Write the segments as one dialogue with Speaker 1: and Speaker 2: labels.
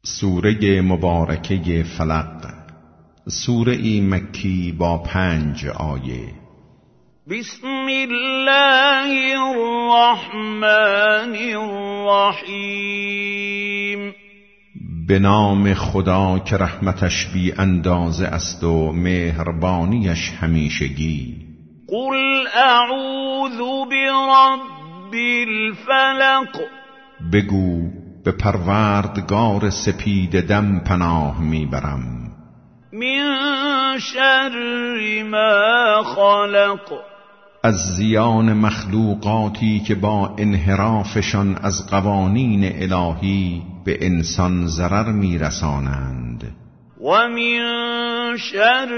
Speaker 1: سوره مبارکه فلق، سوره مکی با 5 آیه.
Speaker 2: بسم الله الرحمن الرحیم.
Speaker 1: به نام خدا که رحمتش بی اندازه است و مهربانیش همیشگی.
Speaker 2: قل اعوذ برب الفلق.
Speaker 1: بگو به پروردگار سپید دم پناه میبرم.
Speaker 2: من شر ما خلق.
Speaker 1: از زیان مخلوقاتی که با انحرافشان از قوانین الهی به انسان ضرر میرسانند.
Speaker 2: و من شر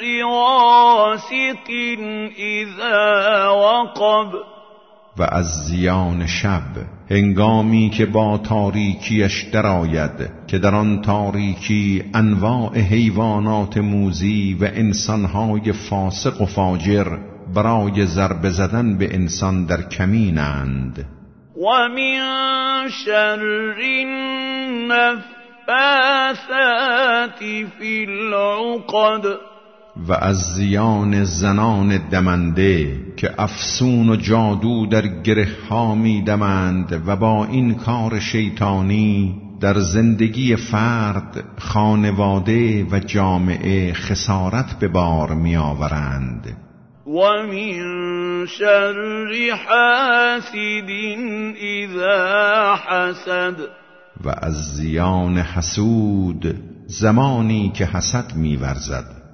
Speaker 2: غاسق اذا وقب.
Speaker 1: و از زیان شب هنگامی که با تاریکیش درآید، که در آن تاریکی انواع حیوانات موذی و انسانهای فاسق و فاجر برای ضربه زدن به انسان در کمینند.
Speaker 2: و من شر النفاثات فی العقد.
Speaker 1: و از زیان زنان دمنده که افسون و جادو در گره ها می دمند و با این کار شیطانی در زندگی فرد، خانواده و جامعه خسارت به بار می آورند.
Speaker 2: و من شر حاسد اذا حسد.
Speaker 1: و از زیان حسود زمانی که حسد می ورزد.